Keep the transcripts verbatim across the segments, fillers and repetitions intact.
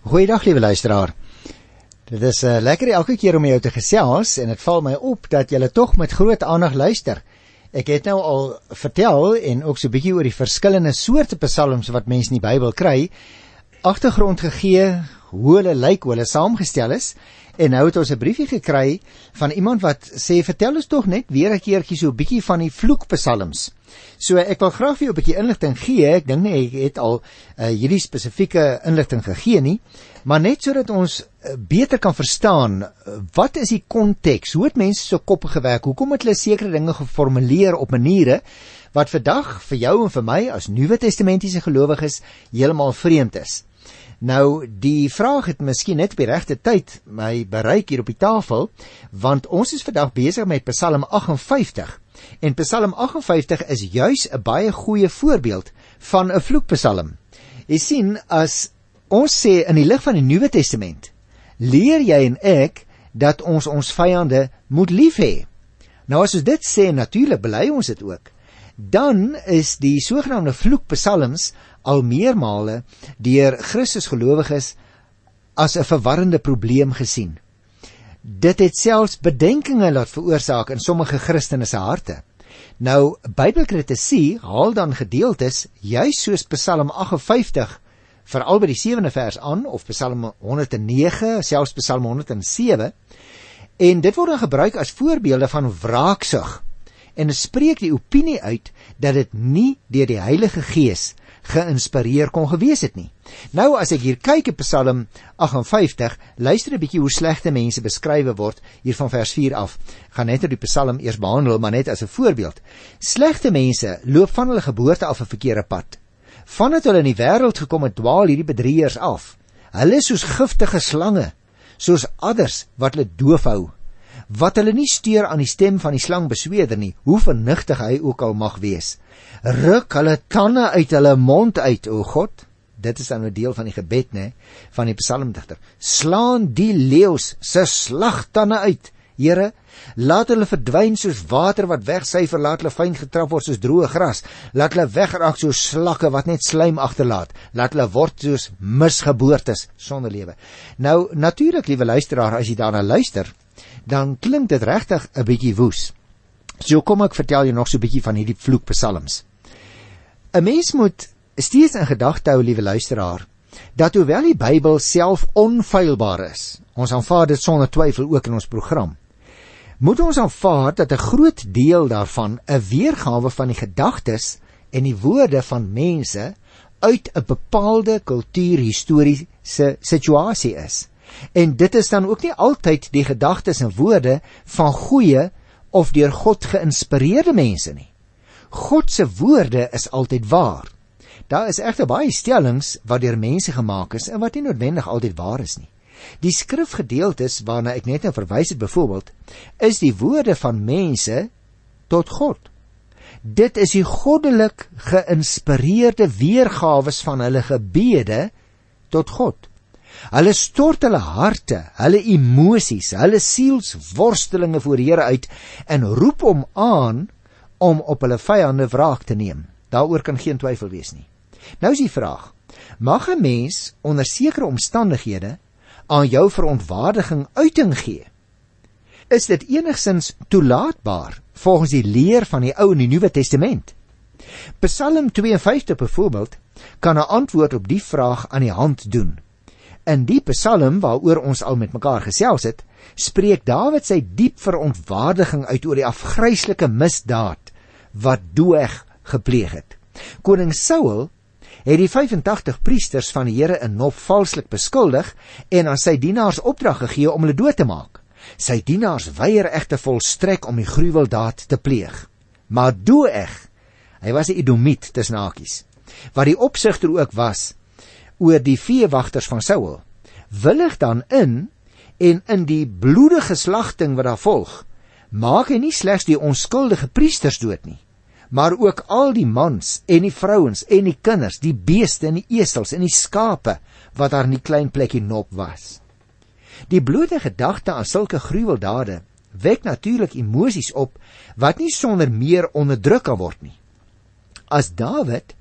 Goeiedag, liewe luisteraar. Dit is uh, lekker elke keer om jou te gesels en het val my op dat julle tog met groot aandag luister. Ek het nou al vertel en ook so 'n bietjie oor die verskillende soorte psalms wat mense in die Bybel kry, agtergrond gegee, hoe hulle lyk, hoe hulle saamgestel is. En nou het ons 'n briefie gekry van iemand wat sê, vertel ons tog net weer 'n keertjie so 'n bietjie van die vloekpsalms. So ek wil graag vir jou 'n bietjie inligting gee. Ek dink nie ek het al uh, hierdie spesifieke inligting gegee nie, maar net sodat ons uh, beter kan verstaan, uh, wat is die konteks? Hoe het mense so koppe gewerk? Hoekom het hulle sekere dinge geformuleer op maniere wat vandag vir jou en vir my as Nuwe Testamentiese gelowiges heeltemal vreemd is? Nou, die vraag het miskien net op die regte tyd my bereik hier op die tafel, want ons is vandag besig met Psalm agt en vyftig. En Psalm agt en vyftig is juis 'n baie goeie voorbeeld van 'n vloekpsalm. Jy sien, as ons sê in die lig van die Nuwe Testament, leer jy en ek dat ons ons vyande moet lief hê. Nou as ons dit sê, natuurlik bely ons dit ook, dan is die sogenaamde vloekpsalms al meermale deur Christusgelowiges as 'n verwarrende probleem gesien. Dit het selfs bedenkinge laat veroorsaak in sommige Christene se harte. Nou, Bybelkritici haal dan gedeeltes, juis soos Psalm agt en vyftig, veral by die sewende vers aan, of Psalm honderd en nege, selfs Psalm honderd en sewe, en dit word dan gebruik as voorbeelde van wraaksug, en het spreek die opinie uit dat dit nie deur die Heilige Gees geïnspireer kon gewees het nie. Nou as ek hier kyk op Psalm agt en vyftig, luister 'n bietjie hoe slegte mense beskrywe word hier van vers vier af. Gaan net oor die Psalm eers behandel, maar net as 'n voorbeeld. Slegte mense loop van hulle geboorte af 'n verkeerde pad. Vandat hulle in die wêreld gekom het, dwaal hierdie bedrieërs af. Hulle is soos giftige slange, soos adders wat hulle doof hou, wat hulle nie steur aan die stem van die slang besweder nie, hoe vernuftig hy ook al mag wees. Ruk hulle tande uit hulle mond uit, o God. Dit is dan 'n deel van die gebed, né, van die psalmdigter. Slaan die leeu's se slagtande uit, Here. Laat hulle verdwyn soos water wat wegsyfer, laat hulle fyn getrap word soos droë gras. Laat hulle wegraak soos slakke wat net slijm agterlaat. Laat hulle word soos misgeboortes sonder lewe. Nou, natuurlik, liewe luisteraar, as jy daarna luister, dan klink dit regtig 'n bietjie woes. So kom ek vertel jou nog so 'n bietjie van hierdie vloekpsalms. 'n Mens moet steeds in gedagte hou, liewe luisteraar, dat hoewel die Bybel self onfeilbaar is, ons aanvaar dit sonder twyfel ook in ons program, moet ons aanvaar dat 'n groot deel daarvan 'n weergawe van die gedagtes en die woorde van mense uit 'n bepaalde kultuurhistoriese situasie is. En dit is dan ook nie altyd die gedagtes en woorde van goeie of deur God geïnspireerde mense nie. God se woorde is altyd waar. Daar is egter baie stellings wat deur mense gemaak is en wat nie noodwendig altyd waar is nie. Die skrifgedeeltes waarna ek net nou verwys het byvoorbeeld, is die woorde van mense tot God. Dit is die goddelik geïnspireerde weergawes van hulle gebede tot God. Hulle stort hulle harte, hulle emosies, hulle sielsworstelinge voor die Here uit en roep hom aan om op hulle vyande wraak te neem. Daaroor kan geen twyfel wees nie. Nou is die vraag, mag 'n mens onder sekere omstandighede aan jou verontwaardiging uiting gee? Is dit enigsins toelaatbaar volgens die leer van die Ou en die Nuwe Testament? Psalm twee en vyftig byvoorbeeld kan 'n antwoord op die vraag aan die hand doen. In die Psalm waaroor ons al met mekaar gesels het, spreek Dawid sy diep verontwaardiging uit oor die afgryslike misdaad wat Doeg gepleeg het. Koning Saul het die vyfentagtig priesters van die Here in Nob valslik beskuldig en aan sy dienaars opdrag gegee om hulle dood te maak. Sy dienaars weier egter volstrek om die gruweldaad te pleeg. Maar Doeg, hy was 'n Edomiet tussen hakies, wat die opsigter ook was oor die veewagters van Saul, willig dan in en in die bloedige slagting wat daar volg, maak hy nie slegs die onskuldige priesters dood nie, maar ook al die mans en die vrouens en die kinders, die beeste en die esels en die skape wat daar in die klein plekkie Nob was. Die blote gedagte aan sulke gruweldade wek natuurlik emosies op wat nie sonder meer onderdruk kan word nie. As Dawid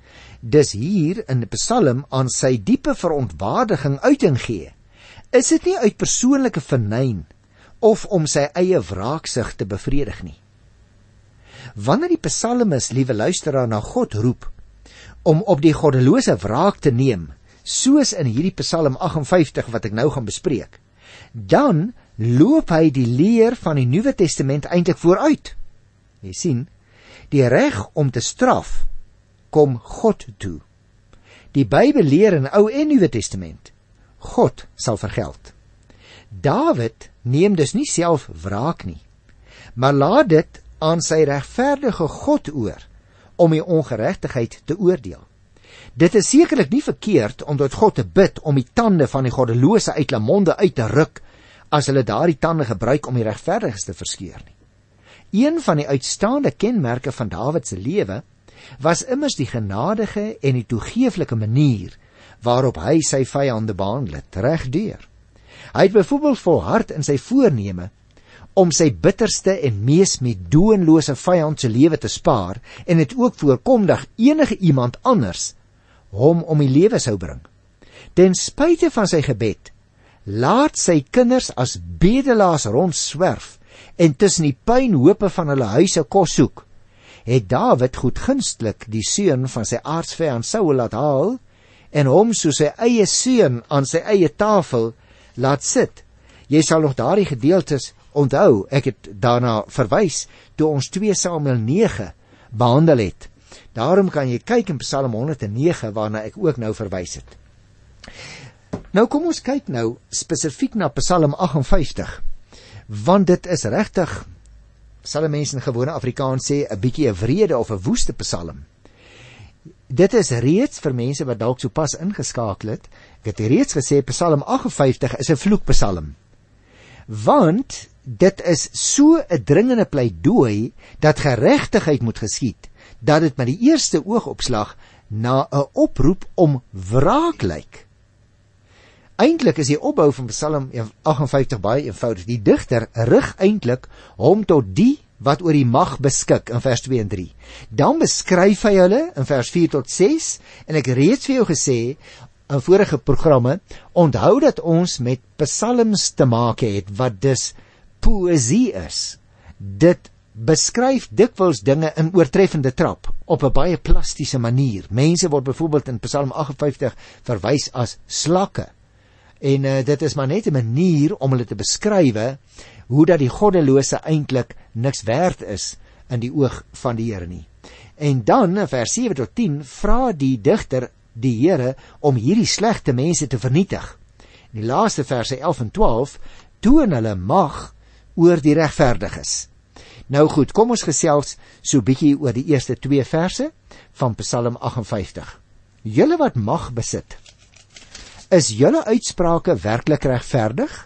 dus hier in die Psalm aan sy diepe verontwaardiging uiting gee, is dit nie uit persoonlike vernyn of om sy eie wraaksug te bevredig nie. Wanneer die psalmis, liewe luisteraar, na God roep om op die goddelose wraak te neem, soos in hierdie Psalm agt en vyftig wat ek nou gaan bespreek, dan loop hy die leer van die Nuwe Testament eintlik vooruit. Jy sien, die reg om te straf kom God toe. Die Bybel leer in Ou en Nuwe Testament, God sal vergeld. Dawid neem dus nie self wraak nie, maar laat dit aan sy regverdige God oor om die ongeregtigheid te oordeel. Dit is sekerlik nie verkeerd om tot God te bid om die tande van die goddelose uit hulle monde uit te ruk as hulle daardie tande gebruik om die regverdiges te verskeur nie. Een van die uitstaande kenmerke van Dawid se lewe was immers die genadige en die toegeeflike manier waarop hy sy vyande behandel het, regdeur. Hy het byvoorbeeld volhard in sy voorneme om sy bitterste en mees meedoenlose vyand se lewe te spaar en het ook voorkom dat enige iemand anders hom om die lewe sou bring. Ten spyte van sy gebed, laat sy kinders as bedelaars rondswerf en tussen die puinhope van hulle huise kos soek, het Dawid goedgunstig die seun van sy aardsvyand Saul laat haal en hom soos sy eie seun aan sy eie tafel laat sit. Jy sal nog daardie gedeeltes onthou, ek het daarna verwys toe ons twee Samuel nege behandel het. Daarom kan jy kyk in Psalm honderd en nege waarna ek ook nou verwys het. Nou kom ons kyk nou spesifiek na Psalm agt en vyftig, want dit is regtig, sal mense in gewone Afrikaans sê, 'n bietjie 'n wrede of 'n woeste Psalm. Dit is reeds vir mense wat dalk so pas ingeskakel het, ek het reeds gesê Psalm agt en vyftig is 'n vloekpsalm, want dit is so 'n dringende pleidooi dat geregtigheid moet geskied, dat dit met die eerste oogopslag na 'n oproep om wraak lyk. Eintlik is die opbou van Psalm agt en vyftig baie eenvoudig. Die digter rig eintlik hom tot die wat oor die mag beskik in vers twee en drie. Dan beskryf hy hulle in vers vier tot ses en ek het reeds vir jou gesê in vorige programme, onthou dat ons met psalms te maak het wat dus poësie is. Dit beskryf dikwels dinge in oortreffende trap op 'n baie plastiese manier. Mense word byvoorbeeld in Psalm agt en vyftig verwys as slakke. En uh, dit is maar net 'n manier om hulle te beskrywe hoe dat die goddelose eintlik niks werd is in die oog van die Here nie. En dan in vers sewe tot tien vra die digter die Here om hierdie slegte mense te vernietig. In die laaste verse elf en twaalf toon hulle mag oor die regverdiges. Nou goed, kom ons gesels so bietjie oor die eerste twee verse van Psalm agt en vyftig. Julle wat mag besit, is julle uitsprake werklik regverdig?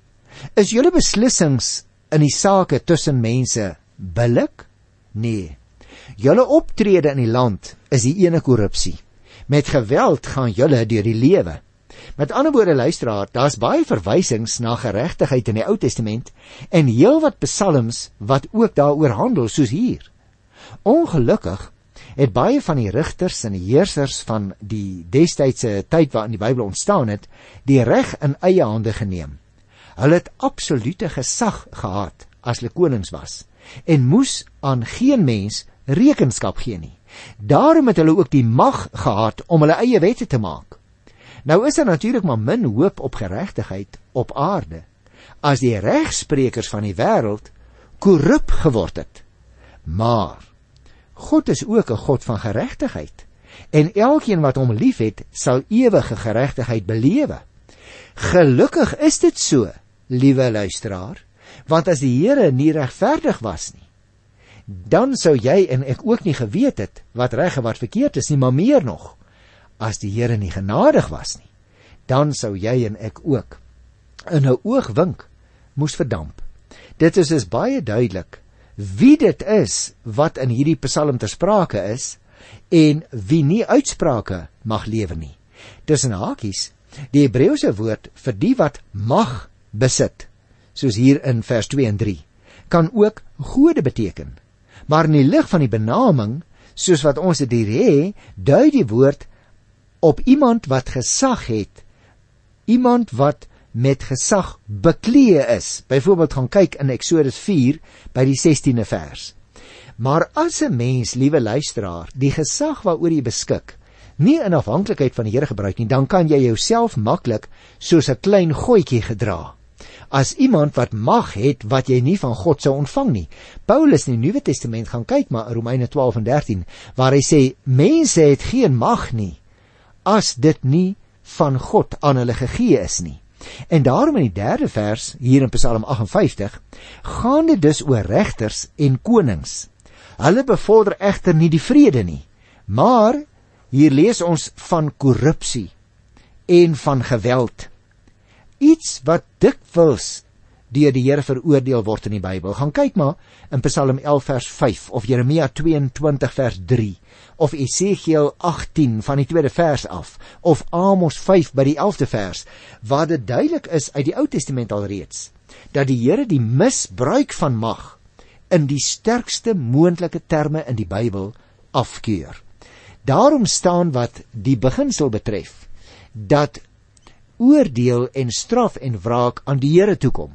Is julle beslissings in die sake tussen mense billik? Nee. Julle optrede in die land is die ene korrupsie. Met geweld gaan julle deur die lewe. Met ander woorde, luisteraar, daar's baie verwysings na geregtigheid in die Ou Testament en heelwat psalms wat ook daaroor handel, soos hier. Ongelukkig het baie van die rigters en die heersers van die destydse tyd waarin die Bybel ontstaan het, die reg in eie hande geneem. Hulle het absolute gesag gehad as hulle konings was en moes aan geen mens rekenskap gee nie. Daarom het hulle ook die mag gehad om hulle eie wette te maak. Nou is daar natuurlik maar min hoop op geregtigheid op aarde as die regsprekers van die wêreld korrup geword het. Maar God is ook 'n God van geregtigheid en elkeen wat hom liefhet sal ewige geregtigheid belewe. Gelukkig is dit so, liewe luisteraar, want as die Here nie regverdig was nie, dan sou jy en ek ook nie geweet het wat reg en wat verkeerd is nie, maar meer nog, as die Here nie genadig was nie, dan sou jy en ek ook in 'n oogwink moes verdamp. Dit is dus baie duidelik wie dit is wat in hierdie psalm ter sprake is en wie nie uitsprake mag lewer nie. Tussen hakies, die Hebreëse woord vir die wat mag besit, soos hier in vers twee en drie, kan ook gode beteken. Maar in die lig van die benaming soos wat ons dit hier hê, dui die woord op iemand wat gesag het, iemand wat met gesag beklee is. Byvoorbeeld gaan kyk in Eksodus vier by die sestiende vers. Maar as 'n mens, liewe luisteraar, die gesag waaroor jy beskik, nie in afhanklikheid van die Here gebruik nie, dan kan jy jouself maklik soos 'n klein gooitjie gedra, as iemand wat mag het wat jy nie van God sou ontvang nie. Paulus in die Nuwe Testament gaan kyk maar in Romeine twaalf en dertien, waar hy sê, mense het geen mag nie, as dit nie van God aan hulle gegee is nie. En daarom in die derde vers, hier in Psalm agt en vyftig, gaan dit dus oor regters en konings. Hulle bevorder egter nie die vrede nie, maar hier lees ons van korrupsie en van geweld. Iets wat dikwels deur die Here veroordeel word in die Bybel. Gaan kyk maar in Psalm elf vers vyf, of Jeremia tweeëntwintig vers drie, of Esegiel agttien van die tweede vers af, of Amos vyf by die elfde vers, waar dit duidelik is uit die Ou Testament alreeds, dat die Here die misbruik van mag in die sterkste moontlike terme in die Bybel afkeur. Daarom staan wat die beginsel betref, dat oordeel en straf en wraak aan die Here toekom,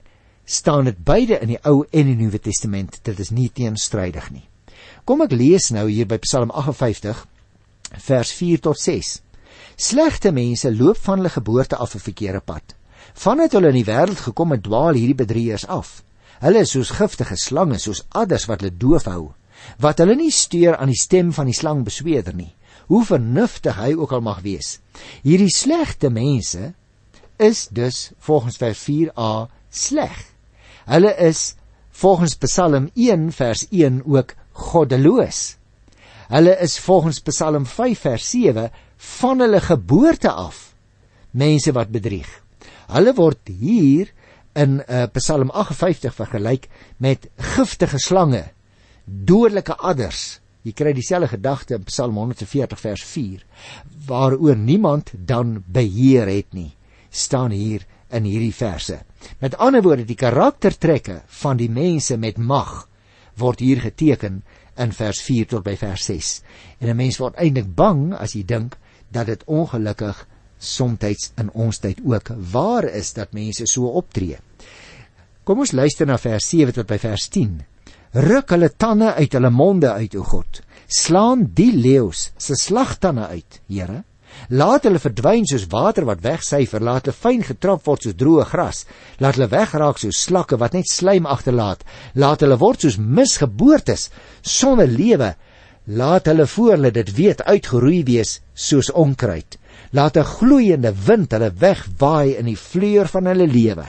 staan dit beide in die Ou en die Nuwe Testament. Dit is nie teenstrydig nie. Kom ek lees nou hier by Psalm agt en vyftig, vers vier tot ses. Slegte mense loop van hulle geboorte af 'n verkeerde pad. Vandat hulle in die wêreld gekom het, dwaal hierdie bedrieërs af. Hulle is soos giftige slange, soos adders wat hulle doof hou, wat hulle nie steur aan die stem van die slang besweder nie, hoe vernuftig hy ook al mag wees. Hierdie slegte mense is dus volgens vers vier a sleg. Hulle is volgens Psalm een vers een ook goddeloos. Hulle is volgens Psalm vyf vers sewe van hulle geboorte af mense wat bedrieg. Hulle word hier in uh, Psalm agt en vyftig vergelyk met giftige slange, dodelike adders. Jy kry dieselfde gedagte in Psalm honderdveertig vers vier, waaroor niemand dan beheer het nie, staan hier in hierdie verse. Met ander woorde, die karaktertrekke van die mense met mag word hier geteken in vers vier tot by vers ses. En 'n mens word eintlik bang as jy dink dat dit ongelukkig somtyds in ons tyd ook waar is dat mense so optree. Kom ons luister na vers sewe tot by vers tien. Ruk hulle tande uit hulle monde uit, o God. Slaan die leeu's se slagtande uit, Here. Laat hulle verdwyn soos water wat wegsyfer, laat hulle fyn getrap word soos droë gras, laat hulle wegraak soos slakke wat net slijm agterlaat, laat hulle word soos misgeboortes sonder lewe, laat hulle voor hulle dit weet uitgeroei wees soos onkruid, laat 'n gloeiende wind hulle wegwaai in die vleur van hulle lewe.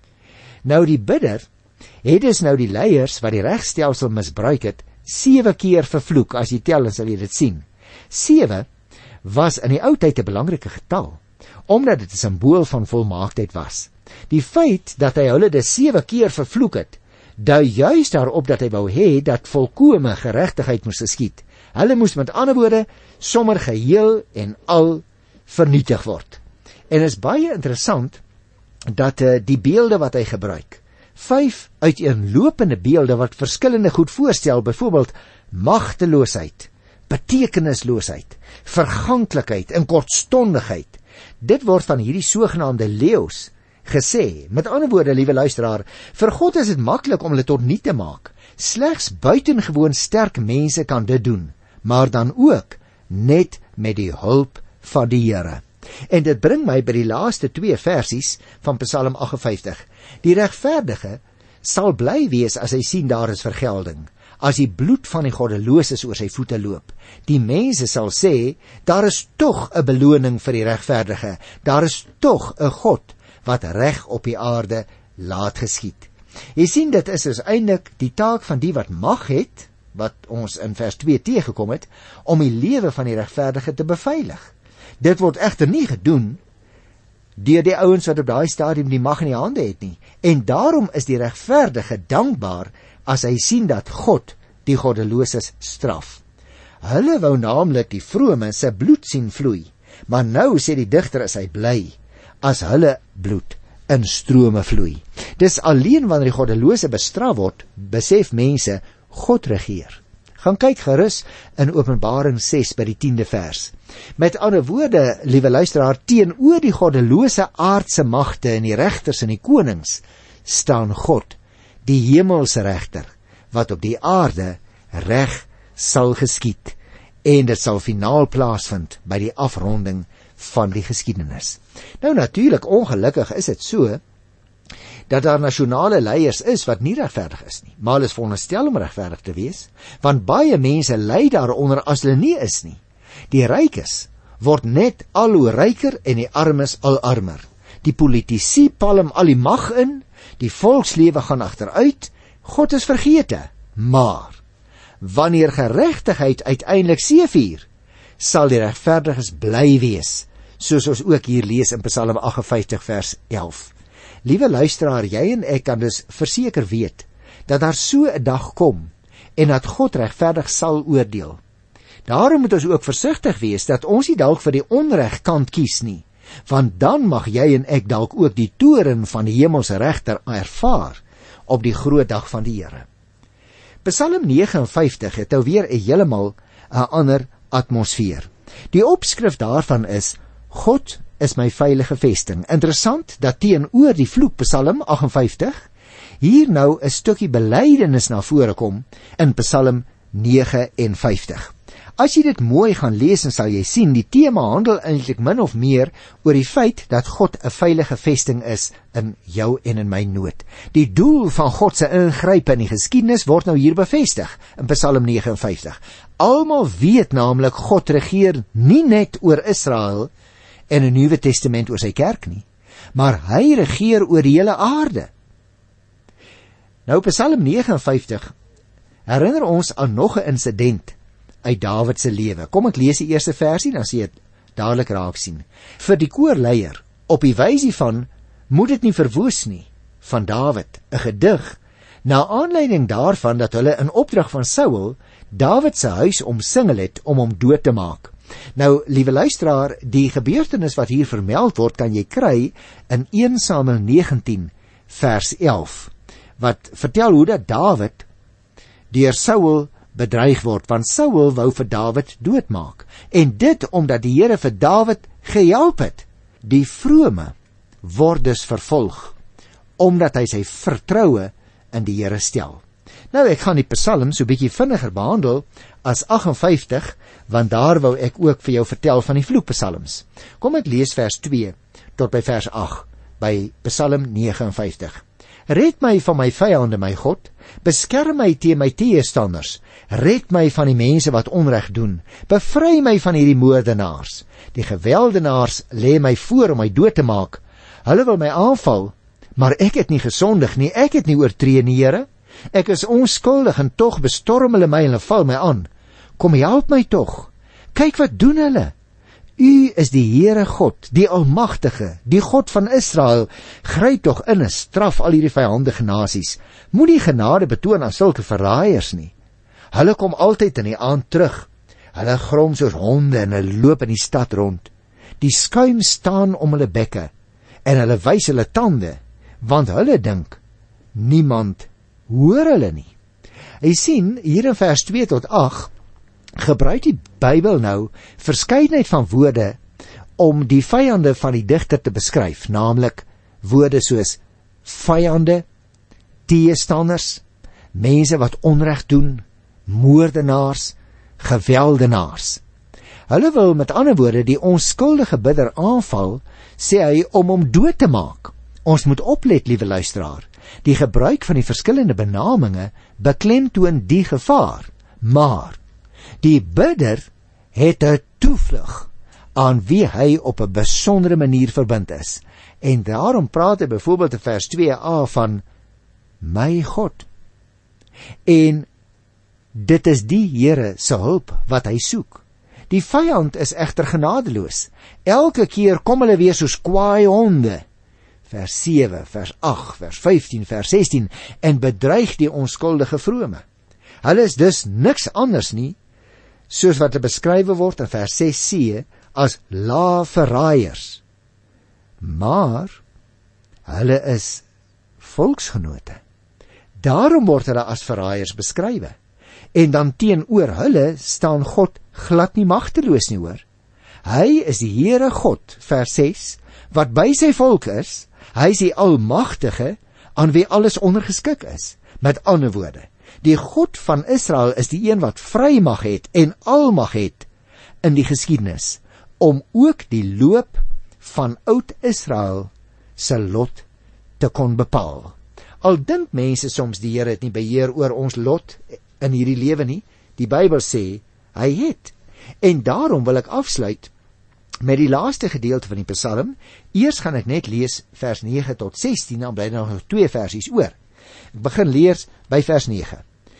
Nou die bidder het dus nou die leiers wat die regstelsel misbruik het, sewe keer vervloek. As jy tel, dan sal jy dit sien. Sewe was in die ou tyd 'n belangrike getal, omdat dit 'n simbool van volmaaktheid was. Die feit dat hy hulle dus sewe keer vervloek het, dui juist daarop dat hy wou hê dat volkome geregtigheid moes geskied. Hulle moes met ander woorde sommer geheel en al vernietig word. En is baie interessant dat uh, die beelde wat hy gebruik, vyf uiteenlopende beelde wat verskillende goed voorstel, byvoorbeeld magteloosheid, betekenisloosheid, verganklikheid en kortstondigheid. Dit word van hierdie sogenaamde leeu's gesê. Met ander woorde, liewe luisteraar, vir God is dit maklik om hulle tot niet te maak. Slegs buitengewoon sterk mense kan dit doen, maar dan ook net met die hulp van die Here. En dit bring my by die laaste twee versies van Psalm agt en vyftig. Die regverdige sal bly wees as hy sien daar is vergelding, as die bloed van die goddeloses oor sy voete loop. Die mense sal sê, daar is tog 'n beloning vir die regverdige, daar is tog 'n God wat reg op die aarde laat geskied. Jy sien, dit is dus eintlik die taak van die wat mag het, wat ons in vers twee teëgekom het, om die lewe van die regverdige te beveilig. Dit word egter nie gedoen deur die ouens wat op daai stadium die mag in die hande het nie. En daarom is die regverdige dankbaar as hy sien dat God die goddeloses straf. Hulle wou naamlik die vrome se bloed sien vloei, maar nou sê die digter is hy bly as hulle bloed in strome vloei. Dis alleen wanneer die goddelose bestraf word, besef mense God regeer. Gaan kyk gerus in Openbaring ses by die tiende vers. Met ander woorde, liewe luisteraar, teenoor die goddelose aardse magte en die regters en die konings, staan God, die hemelse regter, wat op die aarde reg sal geskied, en dit sal finaal plaasvind by die afronding van die geskiedenis. Nou natuurlik, ongelukkig is dit so, dat daar nasionale leiers is wat nie regverdig is nie, maar hulle is veronderstel om regverdig te wees, want baie mense ly daaronder as hulle nie is nie. Die rykes word net al hoe ryker en die armes al armer. Die politici palm al die mag in, die volkslewe gaan agteruit, God is vergete, maar wanneer geregtigheid uiteindelik seëvier, sal die regverdiges bly wees, soos ons ook hier lees in Psalm agt en vyftig vers elf. Liewe luisteraar, jy en ek kan dus verseker weet, dat daar so 'n dag kom, en dat God regverdig sal oordeel. Daarom moet ons ook versigtig wees, dat ons nie dalk vir die onreg kant kies nie, want dan mag jy en ek dalk ook die toorn van die hemelse regter ervaar, op die groot dag van die Here. Psalm nege en vyftig het nou weer 'n heeltemal 'n ander atmosfeer. Die opskrif daarvan is, God is my veilige vesting. Interessant dat teenoor die vloek Psalm agt en vyftig, hier nou 'n stukkie belydenis na vore kom in Psalm nege en vyftig. As jy dit mooi gaan lees, en sal jy sien, die tema handel eintlik min of meer oor die feit dat God 'n veilige vesting is in jou en in my nood. Die doel van God se ingrype in die geskiedenis word nou hier bevestig in Psalm nege en vyftig. Almal weet naamlik God regeer nie net oor Israel en 'n Nuwe Testament oor sy kerk nie, maar hy regeer oor die hele aarde. Nou Psalm nege en vyftig herinner ons aan nog 'n insident uit Dawid se lewe. Kom ek lees die eerste versie, dan sien jy dit dadelik raak sien. Vir die koorleier, op die wysie van, moet dit nie verwoes nie, van Dawid, 'n gedig, na aanleiding daarvan dat hulle in opdrag van Saul, Dawid se huis omsingel het om hom dood te maak. Nou, liewe luisteraar, die gebeurtenis wat hier vermeld word, kan jy kry in eerste Samuel negentien vers elf, wat vertel hoe dat Dawid deur Saul bedreig word, want Saul wou vir Dawid doodmaak, en dit omdat die Here vir Dawid gehelp het. Die vrome word dus vervolg, omdat hy sy vertroue in die Here stel. Nou, ek gaan die Psalm so bietjie vinniger behandel as agt en vyftig, want daar wou ek ook vir jou vertel van die vloekpsalms. Kom ek lees vers twee tot by vers agt by Psalm nege en vyftig. Red my van my vyande, my God, beskerm my teen my teestanders, red my van die mense wat onreg doen, bevry my van hierdie moordenaars. Die geweldenaars lê my voor om my dood te maak. Hulle wil my aanval, maar ek het nie gesondig nie, ek het nie oortree nie, Here. Ek is onskuldig en tog bestorm hulle my en hulle val my aan. Kom help my tog. Kyk wat doen hulle. U is die Here God, die Almagtige, die God van Israel. Gryp tog in en straf al hierdie vyandige nasies. Moenie genade betoon aan sulke verraaiers nie. Hulle kom altyd in die aand terug. Hulle grom soos honde en hulle loop in die stad rond. Die skuim staan om hulle bekke en hulle wys hulle tande, want hulle dink niemand hoor hulle nie. Jy sien, hier in vers twee tot agt, gebruik die Bybel nou verskeidenheid van woorde om die vyande van die digter te beskryf, naamlik woorde soos vyande, teestanders, mense wat onreg doen, moordenaars, geweldenaars. Hulle wil met ander woorde die onskuldige bidder aanval, sê hy, om hom dood te maak. Ons moet oplet, liewe luisteraar. Die gebruik van die verskillende benaminge beklemtoon die gevaar, maar die bidder het 'n toevlug aan wie hy op 'n besondere manier verbind is. En daarom praat hy byvoorbeeld in vers twee a van my God. En dit is die Here se hulp wat hy soek. Die vyand is egter genadeloos. Elke keer kom hulle weer soos kwaai honde. Vers sewe, vers agt, vers vyftien, vers sestien, en bedreig die onskuldige vrome. Hulle is dus niks anders nie, soos wat er beskrywe word in vers ses c, as lae verraaiers. Maar, hulle is volksgenote. Daarom word hulle as verraaiers beskrywe. En dan teenoor hulle staan God glad nie magteloos nie, hoor. Hy is die Here God, vers ses, wat by sy volk is. Hy is die Almagtige, aan wie alles ondergeskik is. Met ander woorde, die God van Israel is die een wat vrymag het en almag het in die geskiedenis, om ook die loop van oud Israel se lot te kon bepaal. Al dink mense soms die Here het nie beheer oor ons lot in hierdie lewe nie, die Bybel sê, hy het. En daarom wil ek afsluit met die laaste gedeelte van die Psalm. Eers gaan ek net lees vers nege tot sestien, dan bly daar nog twee versies oor. Ek begin lees by vers nege.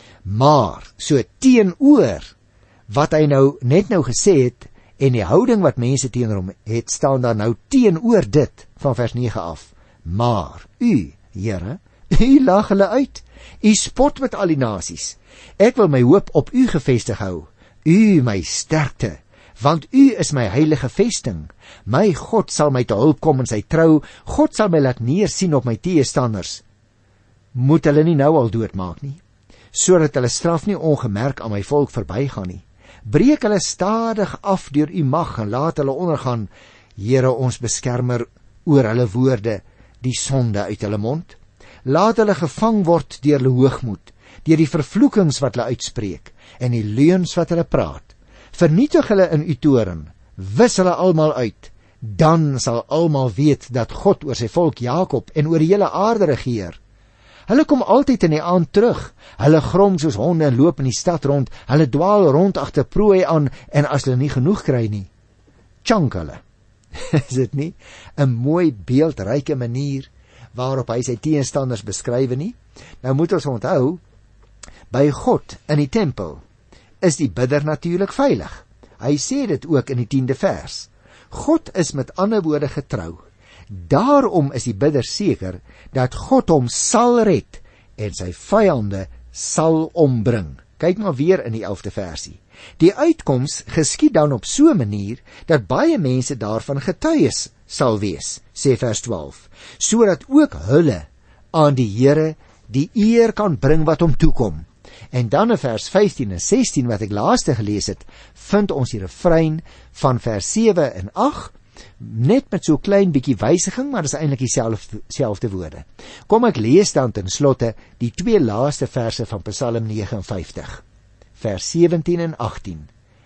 Maar, so teenoor wat hy nou net nou gesê het, en die houding wat mense teenoor hom het, staan daar nou teenoor dit, van vers nege af. Maar, u, Here, u lag hulle uit, u spot met al die nasies. Ek wil my hoop op u gevestig hou, u my sterkte, want u is my heilige vesting. My God sal my te hulp kom in sy trou, God sal my laat neersien op my teestanders. Moet hulle nie nou al doodmaak nie, sodat hulle straf nie ongemerk aan my volk verbygaan nie. Breek hulle stadig af deur u mag en laat hulle ondergaan, Here ons beskermer, oor hulle woorde, die sonde uit hulle mond. Laat hulle gevang word deur hulle hoogmoed, deur die vervloekings wat hulle uitspreek, en die leuns wat hulle praat. Vernietig hulle in u toorn, wis hulle almal uit, dan sal almal weet dat God oor sy volk Jakob en oor die hele aarde regeer. Hulle kom altyd in die aand terug, hulle grom soos honde en loop in die stad rond, hulle dwaal rond agter prooi aan, en as hulle nie genoeg kry nie, tjank hulle. Is dit nie 'n mooi beeldryke manier waarop hy sy teenstanders beskrywe nie? Nou moet ons onthou, by God in die tempel is die bidder natuurlik veilig. Hy sê dit ook in die tiende vers. God is met ander woorde getrou. Daarom is die bidder seker dat God hom sal red en sy vyande sal ombring. Kyk maar weer in die elfde versie. Die uitkoms geskied dan op so 'n manier dat baie mense daarvan getuies sal wees, sê vers twaalf, sodat ook hulle aan die Here die eer kan bring wat hom toekom. En dan in vers vyftien en sestien wat ek laaste gelees het, vind ons die refrein van vers sewe en agt, net met so klein bietjie wysiging, maar dis eintlik dieselfde selfde woorde. Kom ek lees dan ten slotte die twee laaste verse van Psalm vyf nege, vers sewentien en agttien.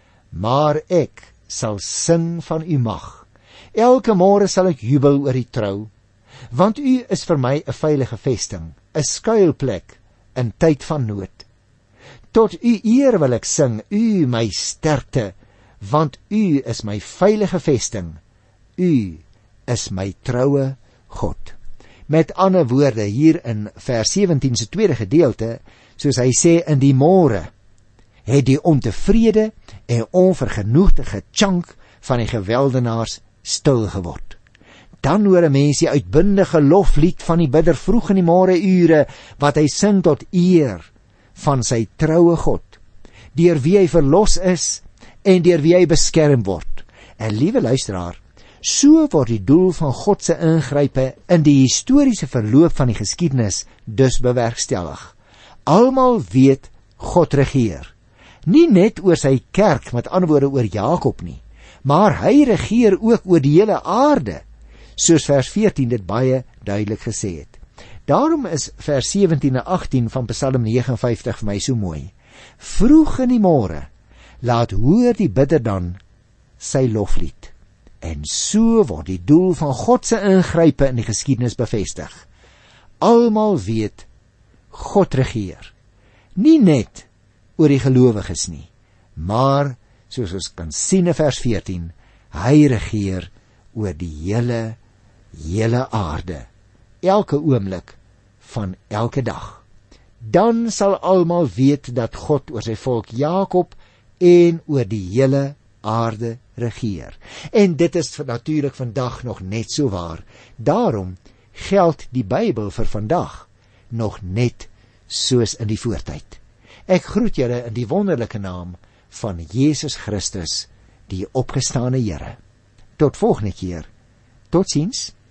Maar ek sal sing van u mag. Elke môre sal ek jubel oor die trou, want u is vir my 'n veilige vesting, 'n skuilplek in tyd van nood. Tot u eer wil ek sing, u my sterkte, want u is my veilige vesting. U is my troue God. Met ander woorde, hier in vers sewentien se tweede gedeelte, soos hy sê, in die môre het die ontevrede en onvergenoegde getjank van die geweldenaars stil geword. Dan hoor 'n mens die uitbundige loflied van die bidder vroeg in die môre ure, wat hy sing tot eer van sy troue God, deur wie hy verlos is en deur wie hy beskerm word. En liewe luisteraar, so word die doel van God se ingrype in die historiese verloop van die geskiedenis dus bewerkstellig. Almal weet God regeer. Nie net oor sy kerk, met ander woorde oor Jakob nie, maar hy regeer ook oor die hele aarde, soos vers veertien dit baie duidelik gesê het. Daarom is vers sewentien en agttien van Psalm vyf nege vir my so mooi. Vroeg in die môre laat hoor die bidder dan sy loflied. En so word die doel van God se ingrype in die geskiedenis bevestig. Almal weet God regeer. Nie net oor die gelowiges nie, maar soos ons kan sien in vers veertien, hy regeer oor die hele hele aarde, elke oomblik van elke dag. Dan sal almal weet dat God oor sy volk Jakob en oor die hele aarde regeer. En dit is natuurlik vandag nog net so waar. Daarom geld die Bybel vir vandag nog net soos in die voortyd. Ek groet julle in die wonderlike naam van Jesus Christus, die opgestane Here. Tot volgende keer. Totsiens.